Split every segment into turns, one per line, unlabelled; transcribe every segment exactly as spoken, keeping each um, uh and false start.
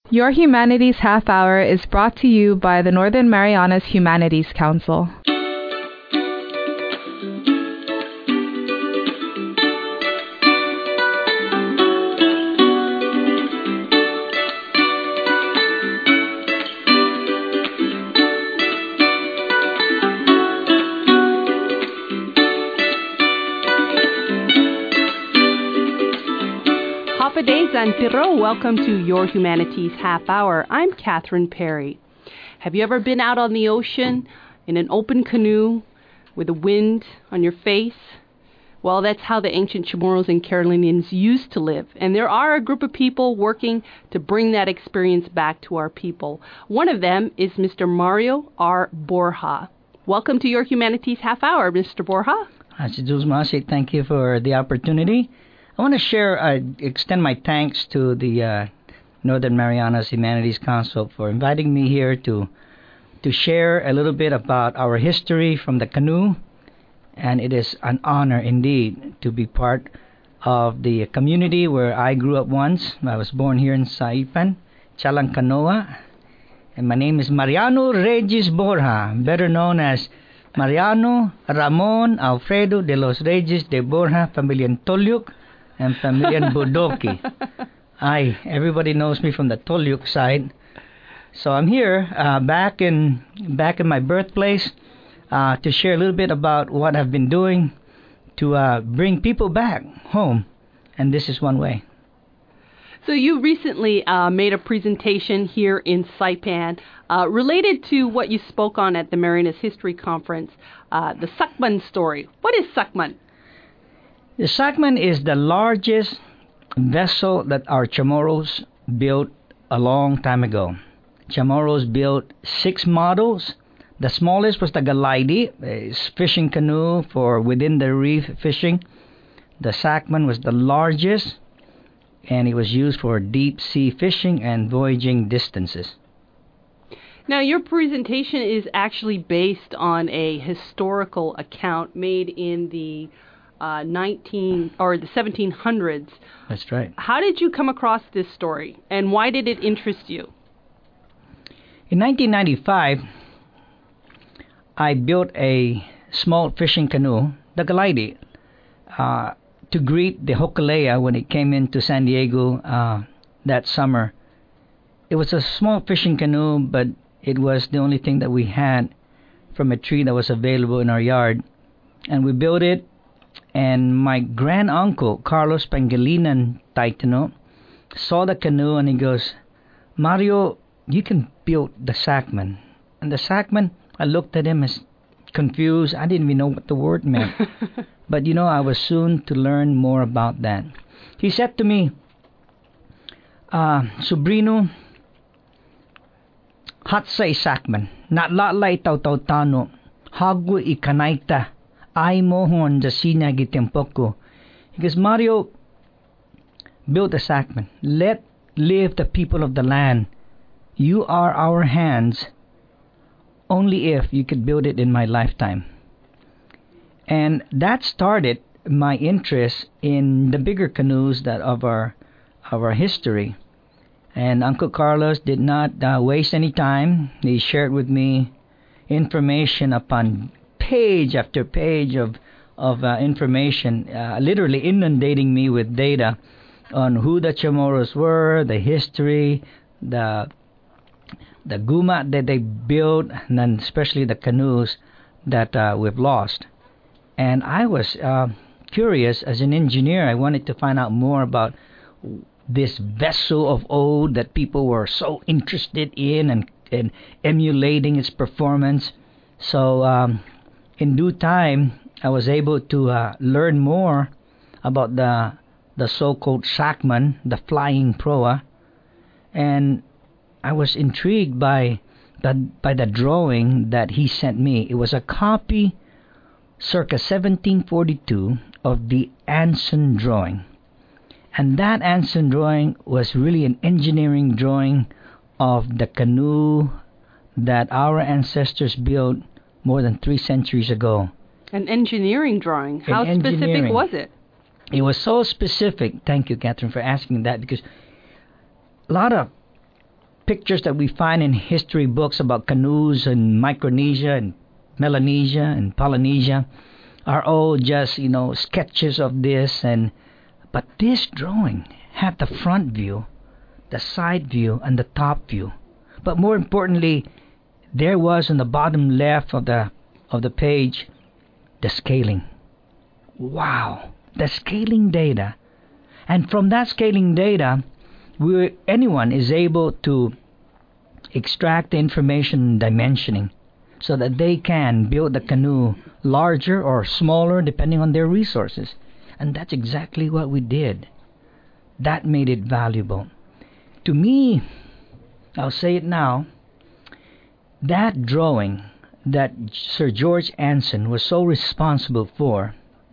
Your Humanities Half Hour is brought to you by the Northern Marianas Humanities Council.
Zantiro, welcome to Your Humanities Half Hour. I'm Catherine Perry. Have you ever been out on the ocean in an open canoe with the wind on your face? Well, that's how the ancient Chamorros and Carolinians used to live, and there are a group of people working to bring that experience back to our people. One of them is Mister Mario R. Borja. Welcome to Your Humanities Half Hour, Mister Borja.
Thank you for the opportunity. I want to share, uh, extend my thanks to the uh, Northern Marianas Humanities Council for inviting me here to to share a little bit about our history from the canoe. And it is an honor indeed to be part of the community where I grew up once. I was born here in Saipan, Chalancanoa. And my name is Mariano Regis Borja, better known as Mariano Ramon Alfredo de los Regis de Borja, Familia Tolyuk, and Familia Bodoki. Aye, everybody knows me from the Tolyuk side. So I'm here, uh, back in back in my birthplace, uh, to share a little bit about what I've been doing to uh, bring people back home, and this is one way.
So you recently uh, made a presentation here in Saipan uh, related to what you spoke on at the Marianas History Conference, uh, the Sakman story. What is Sakman?
The Sakman is the largest vessel that our Chamorros built a long time ago. Chamorros built six models. The smallest was the Galaidi, a fishing canoe for within the reef fishing. The Sakman was the largest, and it was used for deep sea fishing and voyaging distances.
Now, your presentation is actually based on a historical account made in the Uh, nineteen or the seventeen hundreds.
That's right.
How did you come across this story, and why did it interest you?
In nineteen ninety-five, I built a small fishing canoe, the Galaidi, uh, to greet the Hokulea when it came into San Diego uh, that summer. It was a small fishing canoe, but it was the only thing that we had from a tree that was available in our yard, and we built it. And my grand-uncle, Carlos Pangilinan Taitano, saw the canoe and he goes, Mario, you can build the Sakman. And the Sakman, I looked at him as confused. I didn't even know what the word meant. But, you know, I was soon to learn more about that. He said to me, uh, Sobrino, hatsay Sakman, natlalay taw-taw-tano, hagu ikanaita, ay mohon jasina gitempoko. Because Mario built the Sakman. Let live the people of the land. You are our hands. Only if you could build it in my lifetime. And that started my interest in the bigger canoes that of our of our history. And Uncle Carlos did not uh, waste any time. He shared with me information upon page after page of of uh, information, uh, literally inundating me with data on who the Chamorros were, the history, the the guma that they built, and then especially the canoes that uh, we've lost. And I was uh, curious as an engineer. I wanted to find out more about this vessel of old that people were so interested in and, and emulating its performance. So um, in due time, I was able to uh, learn more about the the so-called Sakman, the flying proa, and I was intrigued by the by the drawing that he sent me. It was a copy, circa seventeen forty-two, of the Anson drawing, and that Anson drawing was really an engineering drawing of the canoe that our ancestors built more than three centuries ago.
An engineering drawing. How
An
specific
engineering.
was it?
It was so specific. Thank you, Catherine, for asking that, because a lot of pictures that we find in history books about canoes in Micronesia and Melanesia and Polynesia are all just, you know, sketches of this. And but this drawing had the front view, the side view, and the top view. But more importantly, there was on the bottom left of the of the page the scaling. Wow, the scaling data. And from that scaling data, we, anyone is able to extract the information dimensioning so that they can build the canoe larger or smaller depending on their resources. And that's exactly what we did. That made it valuable. To me, I'll say it now, that drawing that Sir George Anson was so responsible for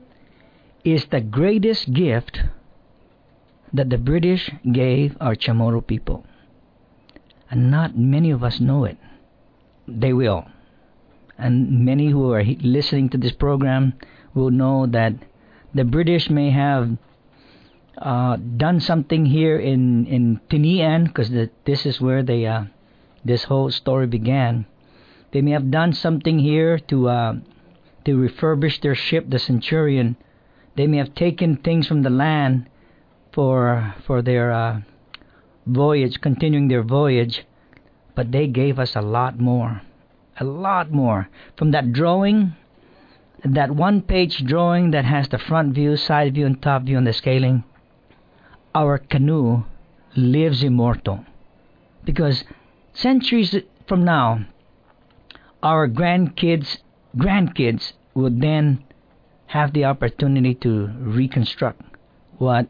is the greatest gift that the British gave our Chamorro people. And not many of us know it. They will. And many who are listening to this program will know that the British may have uh, done something here in, in Tinian, because this is where they, uh, this whole story began. They may have done something here to uh, to refurbish their ship, the Centurion. They may have taken things from the land for for their uh, voyage, continuing their voyage, but they gave us a lot more, a lot more. From that drawing, that one-page drawing that has the front view, side view, and top view, and the scaling, our canoe lives immortal. Because centuries from now, our grandkids, grandkids would then have the opportunity to reconstruct what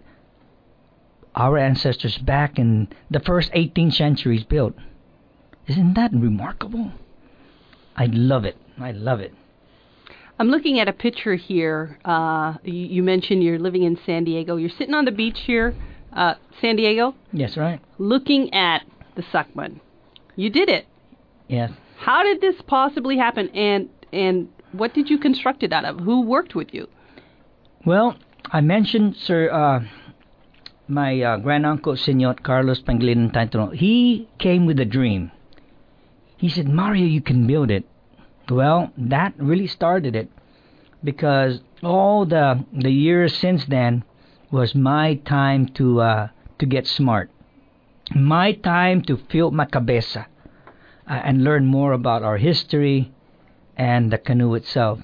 our ancestors back in the first eighteen centuries built. Isn't that remarkable? I love it. I love it.
I'm looking at a picture here. Uh, you, you mentioned you're living in San Diego. You're sitting on the beach here, uh, San Diego.
Yes, right.
Looking at the Suckman. You did it.
Yes.
How did this possibly happen, and and what did you construct it out of? Who worked with you?
Well, I mentioned, sir, uh, my uh, granduncle, Senor Carlos Pangilinan Taintano. He came with a dream. He said, Mario, you can build it. Well, that really started it, because all the the years since then was my time to uh, to get smart, my time to fill my cabeza. Uh, and learn more about our history and the canoe itself.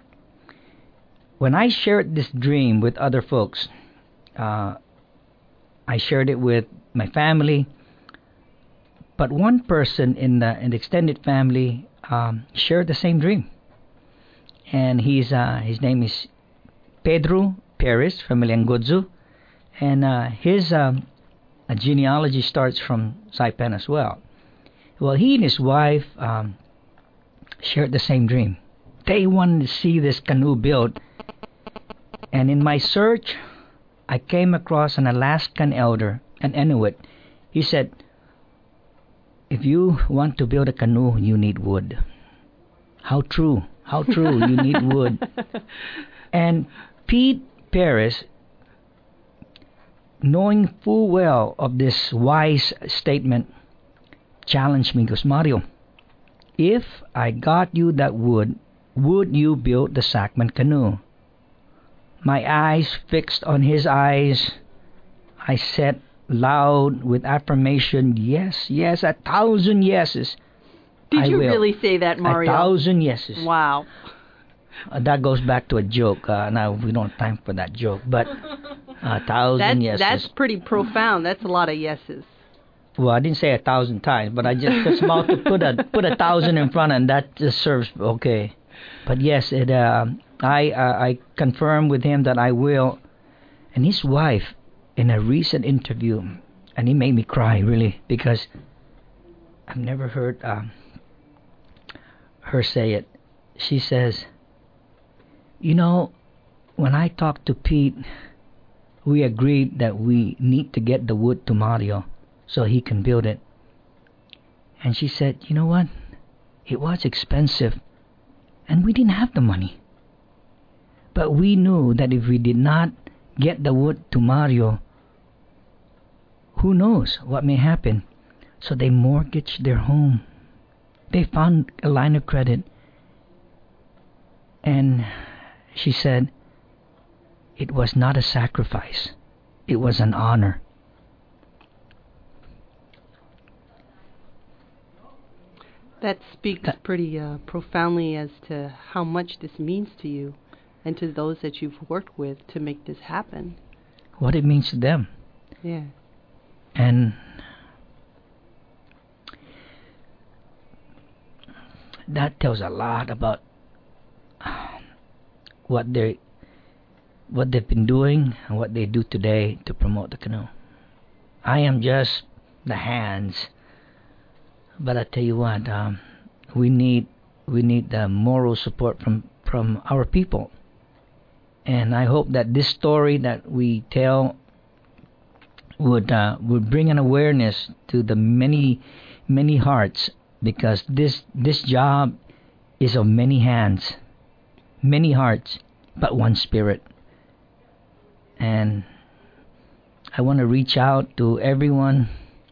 When I shared this dream with other folks, uh, I shared it with my family, but one person in the, in the extended family um, shared the same dream. And he's uh, his name is Pedro Perez from Maliangudzu, and uh, his um, genealogy starts from Saipan as well. Well, he and his wife um, shared the same dream. They wanted to see this canoe built. And in my search, I came across an Alaskan elder, an Inuit. He said, if you want to build a canoe, you need wood. How true. How true. You need wood. And Pete Perez, knowing full well of this wise statement, challenged me, goes, Mario, if I got you that wood, would you build the Sackman canoe? My eyes fixed on his eyes, I said loud with affirmation, yes, yes, a thousand yeses.
Did
I
you
will.
really say that, Mario?
A thousand yeses.
Wow.
Uh, that goes back to a joke. Uh, now we don't have time for that joke, but a thousand
that,
yeses.
That's pretty profound. That's a lot of yeses.
Well, I didn't say a thousand times, but I just was about to put a put a thousand in front, and that just serves okay. But yes, it. Uh, I uh, I confirmed with him that I will, and his wife, in a recent interview, and he made me cry really, because I've never heard uh, her say it. She says, you know, when I talked to Pete, we agreed that we need to get the wood to Mario so he can build it. And she said, you know what? It was expensive, and we didn't have the money. But we knew that if we did not get the wood to Mario, who knows what may happen. So they mortgaged their home. They found a line of credit. And she said, it was not a sacrifice. It was an honor.
That speaks
That-
pretty uh, profoundly as to how much this means to you and to those that you've worked with to make this happen.
What it means to them.
Yeah.
And that tells a lot about what they what they've been doing and what they do today to promote the canoe. I am just the hands, but I tell you what, um, we need we need the moral support from from our people, and I hope that this story that we tell would uh, would bring an awareness to the many many hearts, because this this job is of many hands, many hearts, but one spirit. And I want to reach out to everyone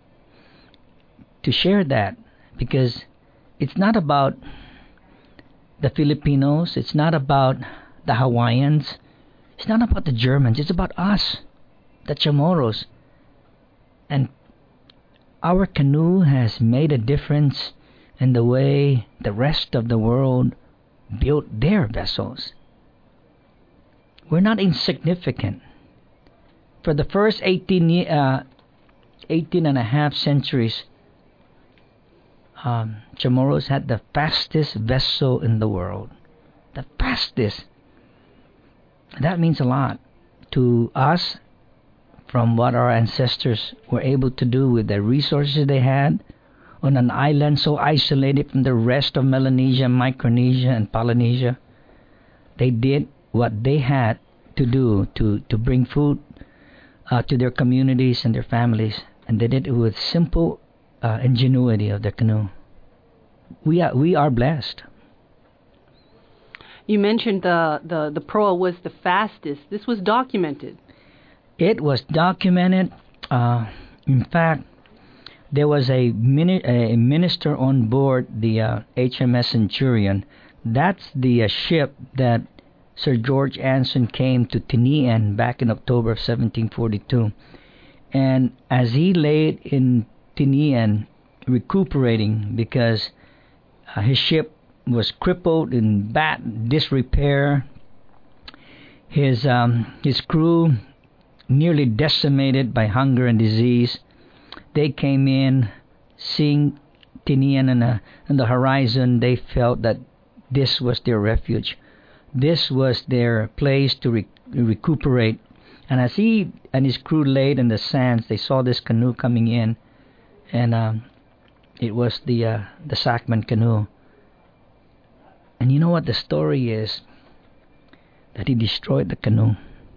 to share that, because it's not about the Filipinos, it's not about the Hawaiians, it's not about the Germans, it's about us, the Chamorros. And our canoe has made a difference in the way the rest of the world built their vessels. We're not insignificant. For the first eighteen, uh, eighteen and a half centuries, um, Chamorros had the fastest vessel in the world. The fastest. That means a lot to us, from what our ancestors were able to do with the resources they had on an island so isolated from the rest of Melanesia, Micronesia, and Polynesia. They did what they had to do to, to bring food uh, to their communities and their families, and they did it with simple uh, ingenuity of their canoe. We are, we are blessed.
You mentioned the, the, the proa was the fastest. This was documented.
It was documented. Uh, in fact, there was a, mini- a minister on board the uh, H M S Centurion. That's the uh, ship that Sir George Anson came to Tinian back in October of seventeen forty-two. And as he laid in Tinian recuperating, because uh, his ship was crippled in bad disrepair, his um, his crew nearly decimated by hunger and disease, they came in, seeing Tinian on the, on the horizon. They felt that this was their refuge. This was their place to re- recuperate. And as he and his crew laid in the sands, they saw this canoe coming in, and um, it was the uh, the Sacman canoe. And you know what the story is? That he destroyed the canoe.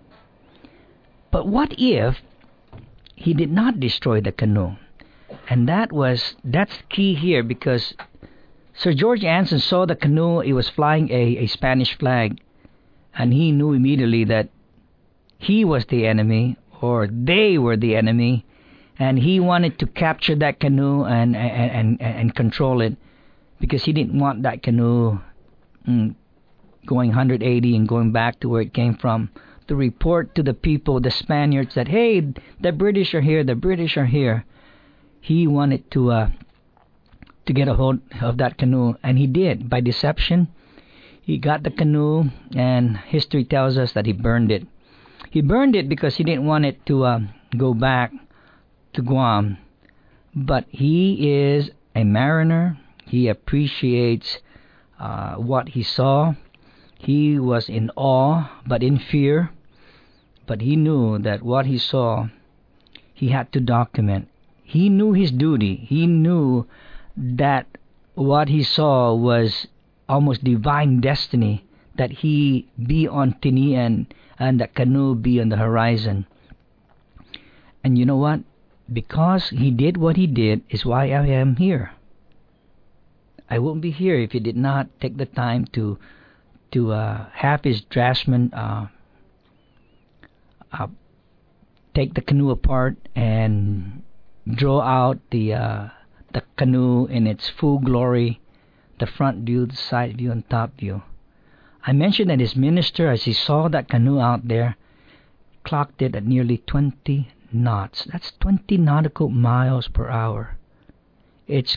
But what if he did not destroy the canoe? And that was that's key here, because Sir George Anson saw the canoe. It was flying a, a Spanish flag, and he knew immediately that he was the enemy, or they were the enemy, and he wanted to capture that canoe and and, and, and control it, because he didn't want that canoe mm, going one hundred eighty and going back to where it came from, to report to the people, the Spaniards, that, hey, the British are here, the British are here. He wanted to uh, to get a hold of that canoe, and he did. By deception, he got the canoe, and history tells us that he burned it. He burned it because he didn't want it to uh, go back to Guam. But he is a mariner. He appreciates uh, what he saw. He was in awe, but in fear. But he knew that what he saw, he had to document. He knew his duty. He knew that what he saw was almost divine destiny, that he be on Tinian and that canoe be on the horizon. And you know what? Because he did what he did is why I am here. I wouldn't be here if he did not take the time to to uh, have his draftsman uh, uh, take the canoe apart and draw out the uh, the canoe in its full glory, the front view, the side view, and top view. I mentioned that his minister, as he saw that canoe out there, clocked it at nearly twenty knots. That's twenty nautical miles per hour. It's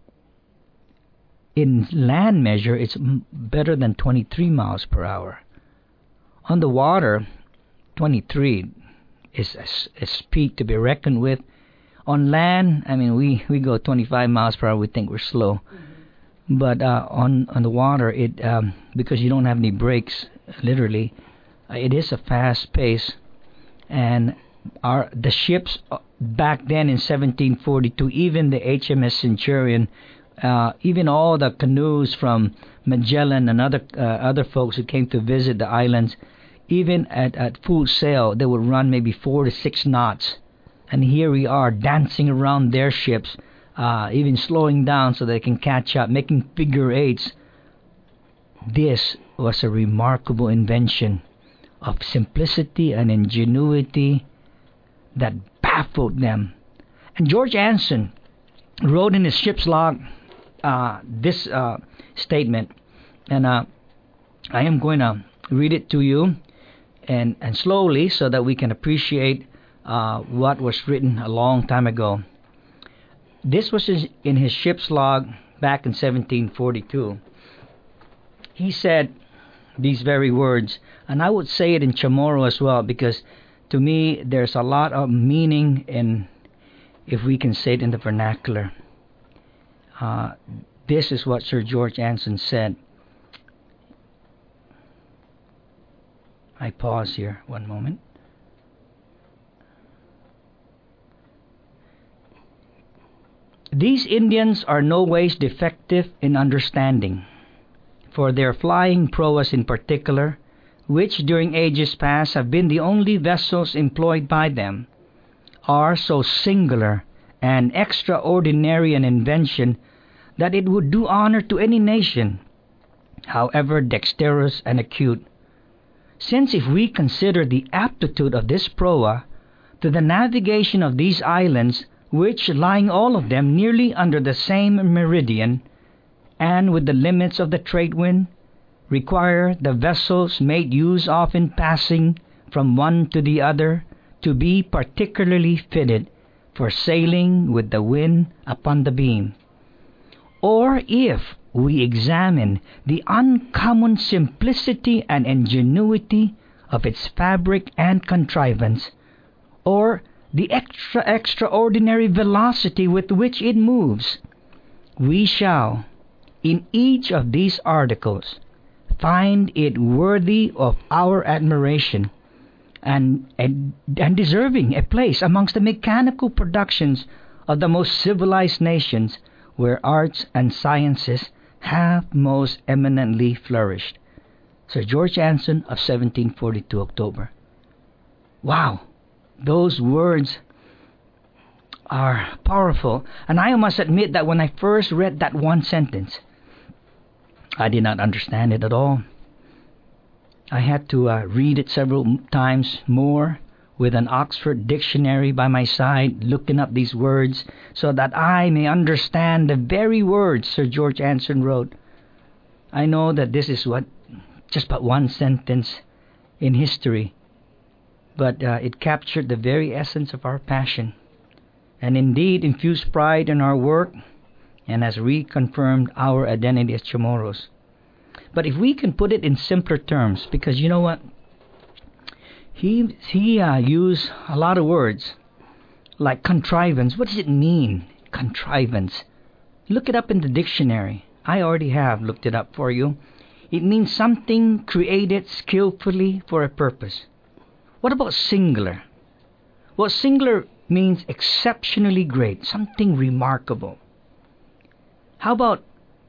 in land measure, it's m- better than twenty-three miles per hour. On the water, twenty-three is a, a speed to be reckoned with. On land, I mean, we, we go twenty-five miles per hour. We think we're slow. Mm-hmm. But uh, on on the water, it um, because you don't have any brakes, literally, uh, it is a fast pace. And our the ships uh, back then in seventeen forty-two, even the H M S Centurion, uh, even all the canoes from Magellan and other uh, other folks who came to visit the islands, even at, at full sail, they would run maybe four to six knots. And here we are dancing around their ships, uh, even slowing down so they can catch up, making figure eights. This was a remarkable invention of simplicity and ingenuity that baffled them. And George Anson wrote in his ship's log uh, this uh, statement, and uh, I am going to read it to you, and, and slowly so that we can appreciate uh, what was written a long time ago. This was his, in his ship's log back in seventeen forty-two. He said these very words, and I would say it in Chamorro as well, because to me there's a lot of meaning in if we can say it in the vernacular. Uh, this is what Sir George Anson said. I pause here one moment. These Indians are no ways defective in understanding, for their flying prowess in particular, which during ages past have been the only vessels employed by them, are so singular and extraordinary an invention that it would do honor to any nation, however dexterous and acute. Since if we consider the aptitude of this proa to the navigation of these islands, which, lying all of them nearly under the same meridian, and with the limits of the trade wind, require the vessels made use of in passing from one to the other to be particularly fitted for sailing with the wind upon the beam. Or if we examine the uncommon simplicity and ingenuity of its fabric and contrivance, or the extra extraordinary velocity with which it moves, we shall, in each of these articles, find it worthy of our admiration, and, and, and deserving a place amongst the mechanical productions of the most civilized nations, where arts and sciences have most eminently flourished. Sir George Anson of seventeen forty-two, October. Wow! Those words are powerful, and I must admit that when I first read that one sentence, I did not understand it at all. I had to uh, read it several times more with an Oxford dictionary by my side, looking up these words so that I may understand the very words Sir George Anson wrote. I know that this is what just but one sentence in history, but uh, it captured the very essence of our passion, and indeed infused pride in our work, and has reconfirmed our identity as Chamorros. But if we can put it in simpler terms, because you know what, he he uh, used a lot of words like contrivance. What does it mean, contrivance? Look it up in the dictionary. I already have looked it up for you. It means something created skillfully for a purpose. What about singular? Well, singular means exceptionally great, something remarkable. How about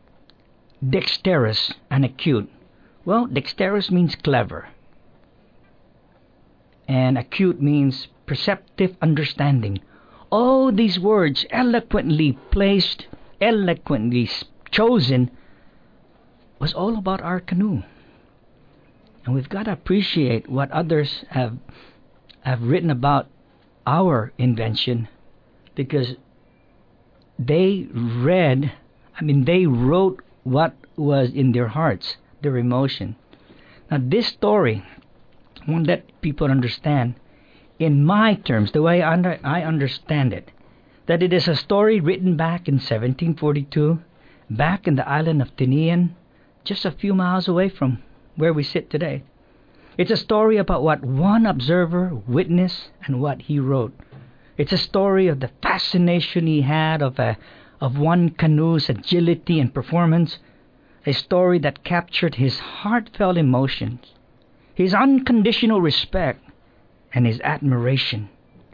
dexterous and acute? Well, dexterous means clever, and acute means perceptive understanding. All these words eloquently placed, eloquently chosen, was all about our canoe. And we've got to appreciate what others have have written about our invention, because they read, I mean, they wrote what was in their hearts, their emotion. Now, this story, I want to let people understand, in my terms, the way I, under, I understand it, that it is a story written back in seventeen forty-two, back in the island of Tinian, just a few miles away from where we sit today. It's a story about what one observer witnessed and what he wrote. It's a story of the fascination he had of a, of one canoe's agility and performance, a story that captured his heartfelt emotions, his unconditional respect, and his admiration.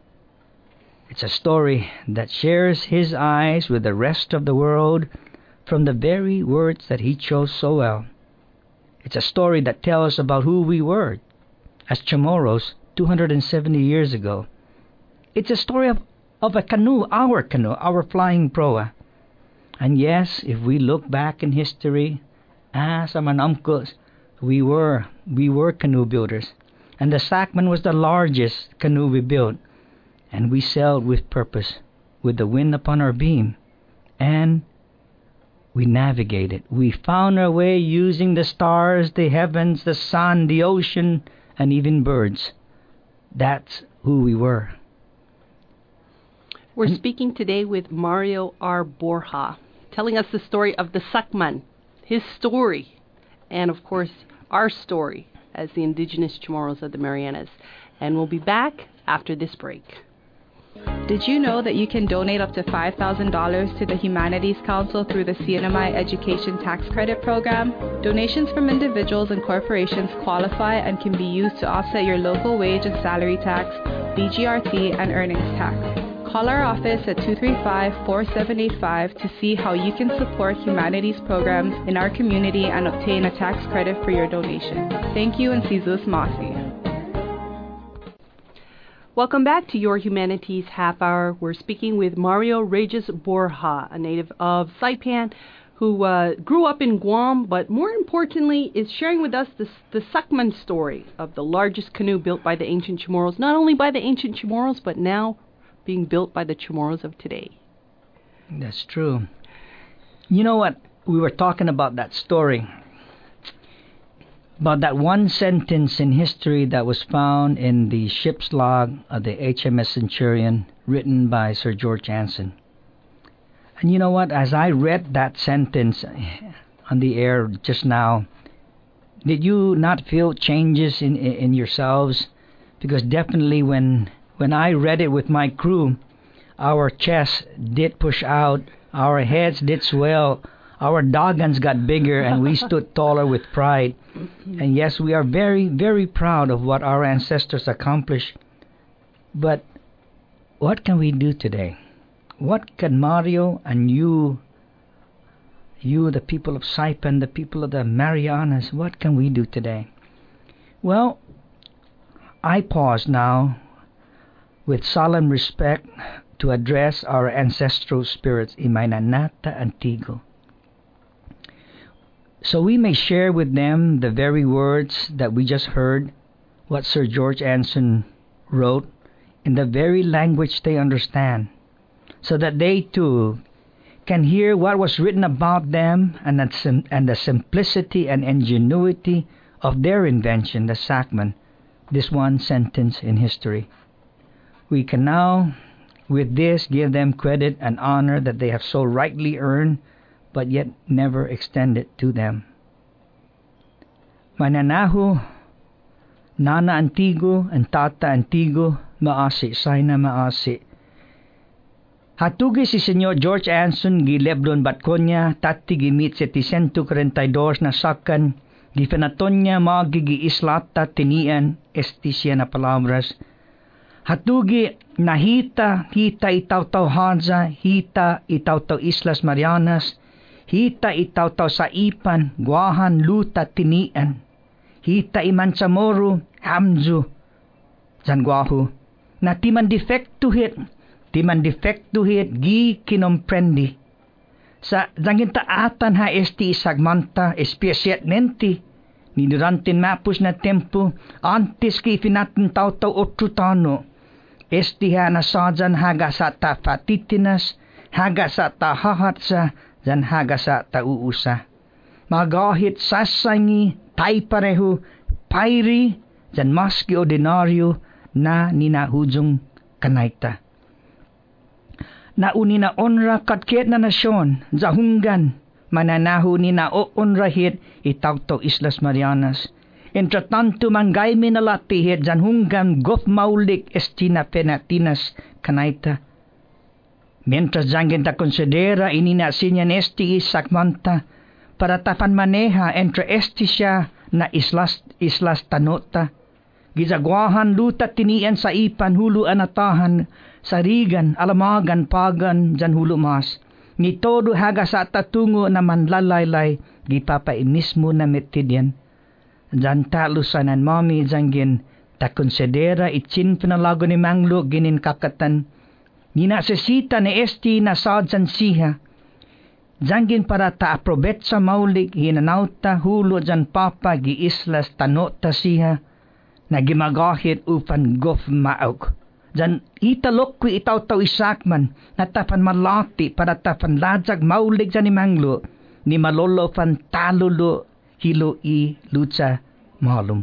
It's a story that shares his eyes with the rest of the world from the very words that he chose so well. It's a story that tells about who we were as Chamorros two hundred seventy years ago. It's a story of, of a canoe, our canoe, our flying proa. And yes, if we look back in history, as a manamkos, we were, we were canoe builders. And the Sacman was the largest canoe we built. And we sailed with purpose, with the wind upon our beam. And we navigated. We found our way using the stars, the heavens, the sun, the ocean, and even birds. That's who we were.
We're speaking today with Mario R. Borja, telling us the story of the Sacman, his story, and of course, our story as the indigenous Chamorros of the Marianas. And we'll be back after this break.
Did you know that you can donate up to five thousand dollars to the Humanities Council through the C N M I Education Tax Credit Program? Donations from individuals and corporations qualify and can be used to offset your local wage and salary tax, B G R T, and earnings tax. Call our office at two three five, four seven eight five to see how you can support humanities programs in our community and obtain a tax credit for your donation. Thank you, and Jesus Masi.
Welcome back to Your Humanities Half Hour. We're speaking with Mario Regis Borja, a native of Saipan, who uh, grew up in Guam, but more importantly is sharing with us this, the Sacman story of the largest canoe built by the ancient Chamorros, not only by the ancient Chamorros, but now being built by the Chamorros of today.
That's true. You know what? We were talking about that story, about that one sentence in history that was found in the ship's log of the H M S Centurion, written by Sir George Anson. And you know what? As I read that sentence on the air just now, did you not feel changes in in yourselves? Because definitely when when I read it with my crew, our chests did push out, our heads did swell, our doggans got bigger, and we stood taller with pride. And yes, we are very, very proud of what our ancestors accomplished. But what can we do today? What can Mario and you, you, the people of Saipan, the people of the Marianas, what can we do today? Well, I pause now with solemn respect to address our ancestral spirits, Imaynanata Antigo, so we may share with them the very words that we just heard, what Sir George Anson wrote, in the very language they understand, so that they too can hear what was written about them and the, sim- and the simplicity and ingenuity of their invention, the Sacman, this one sentence in history. We can now, with this, give them credit and honor that they have so rightly earned, but yet never extended to them. Mananahu, Nana Antigo, and Tata Antigo, maasi, sayna maasi. Hatugi si Senyor George Anson gileblon batkonya, tati gimit si tisento treinta y dos na sakan, gifenatonya magigi islata tinian, estisya na palabras. Hatugi nahita, hita itaw-taw Hadza, hita itaw-taw Islas Marianas, hita itaw-taw Saipan, Guahan, Luta, Tinian, hita iman Chamorro, Hamzu, Zanguahu, na timan defektuhit, timan defektuhit, gi kinomprendi. Sa zangintaatan ha esti isagmanta, espesialmente, ni durantin mapus na tempo, antes ki finatin taw-taw otrutano, esti ha nasadyan haga sa tafatitinas, haga sa tahahat sa, jan haga sa tauusa. Magahit sasangi, tay pareho, pairi, jan maski ordinaryo na ninahujong kanayta. Nauni na onra katket na nasyon, zahunggan, mananahu ni na o onrahit itawto Islas Marianas. Entre tanto manggay minalatihit jan hunggan gof maulik estina penatinas kanayta. Mientras jangin ta konsidera inina sinyan esti isakmanta para tapan maneha entre esti siya na islas islas tanota. Gizagwahan luta tinian sa ipan hulu anatahan sarigan alamagan pagan jan hulu mas. Ni todo haga sa tatungo na manlalaylay gipapai mismo na metidyan. Jan talusanan mami jangin ta konsidera itsin pinalago ni manglo ginin kakatan. Nina sesita ni esti na sadjan siha. Jangin para ta aprobet sa maulik hinanauta hulo jan papa gi islas tanota siha. Na gimagahit upan gof maog. Jan italok ko itaw-taw isakman na tapan malati para tapan lajag maulig jan ni manglo ni malolo pan talulo hilo i lucha malum.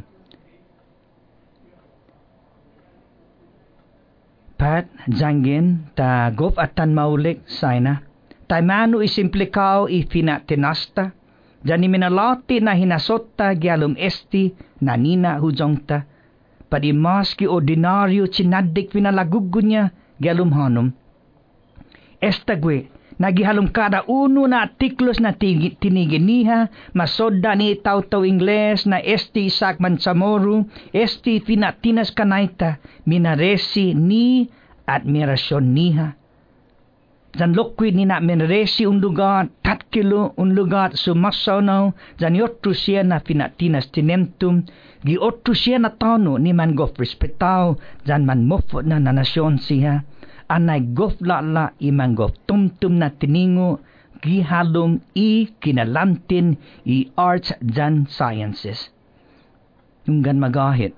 Pat jangin ta gof atan maulig sayna. Ta manu isimplikao i pinatinasta. Jan ni minalati na hinasota gialum esti na nina hujongta. Padi maski ordinaryo chinadik pinalagugun niya galum hanum. Esta gwe, nagihalum kada uno na artiklos na tiniginiha, masoda ni taw-taw Ingles na esti sakman samoru, esti pinatinas kanayta, minaresi ni admirasyon niha. Jan lokwi ni na minaresi un lugar, tat kilo un lugar sumasawnaw, jan yotru siya na pinatinas tinentum, gi otru siya na tano ni man gof respetaw, jan man mofo na nanasyon siya, anay gof lala iman gof tumtum na tiningo, gi halom i kinalantin i arts jan sciences. Nunggan magahit.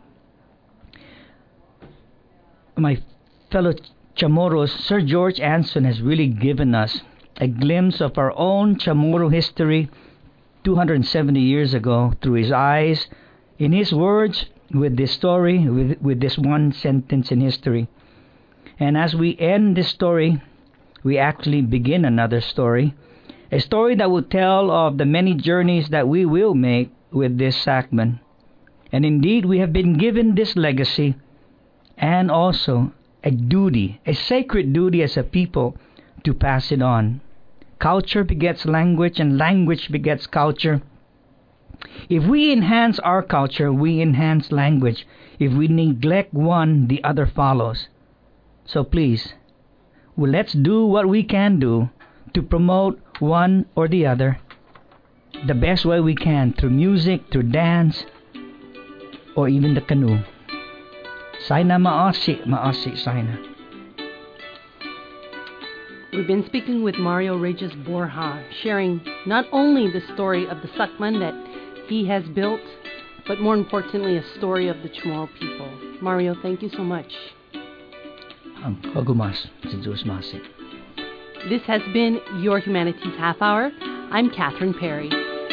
My fellow Chamorros, Sir George Anson has really given us a glimpse of our own Chamorro history two hundred seventy years ago through his eyes, in his words, with this story, with, with this one sentence in history. And as we end this story, we actually begin another story, a story that will tell of the many journeys that we will make with this sacrament. And indeed, we have been given this legacy and also a duty, a sacred duty as a people to pass it on. Culture begets language and language begets culture. If we enhance our culture, we enhance language. If we neglect one, the other follows. So please, well, let's do what we can do to promote one or the other the best way we can, through music, through dance, or even the canoe. Sayna maasi, maasi sayna.
We've been speaking with Mario Regis Borja, sharing not only the story of the Sakman that he has built, but more importantly, a story of the Chamorro people. Mario, thank you so much.
Ang kagumas, si Diyos masi.
This has been Your Humanities Half Hour. I'm Catherine Perry.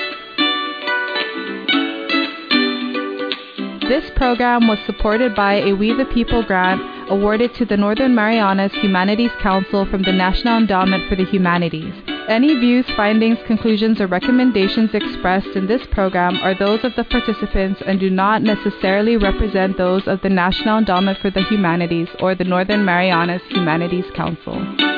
This program was supported by a We the People grant awarded to the Northern Marianas Humanities Council from the National Endowment for the Humanities. Any views, findings, conclusions, or recommendations expressed in this program are those of the participants and do not necessarily represent those of the National Endowment for the Humanities or the Northern Marianas Humanities Council.